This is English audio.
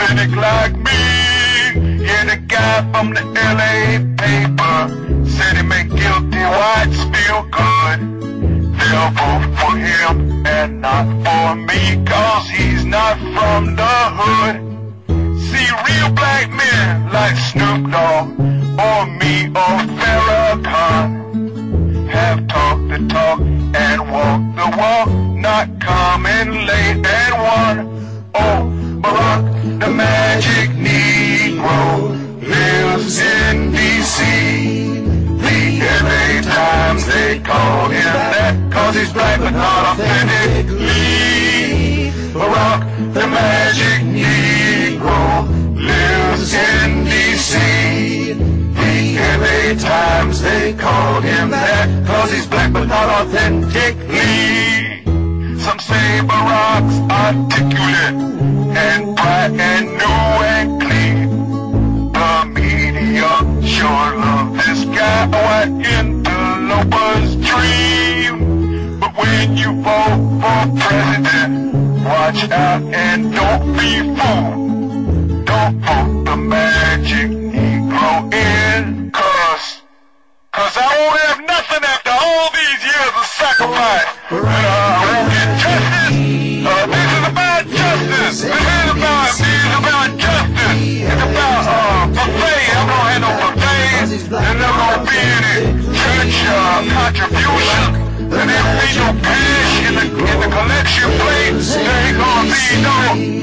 cynic like me. Yeah, the guy from the LA paper said he make guilty whites feel good. They'll vote for him and not for me, cause he's not from the hood. See, real black men like Snoop Dogg or me or Farrakhan have talked the talk and walked the walk, not coming late and won. Oh, Barack, the magic Negro, lives in D.C. The LA Times, they call him that, cause he's black but not authentically. Barack, the magic Negro, lives in D.C. The LA Times, they call him that, cause he's black but not authentically. Some say Barack's articulate and bright and new and clean. The media sure love this guy, white interloper's dream. But when you vote for president, watch out and don't be fooled. Don't vote the magic Negro in, cause I won't have nothing after all these years of sacrifice. And I won't get justice. This is about justice. This is about justice. It's about buffet. I'm gonna have no buffets. There's never gonna be any church contribution. And there ain't no cash in the collection plate. There ain't gonna be no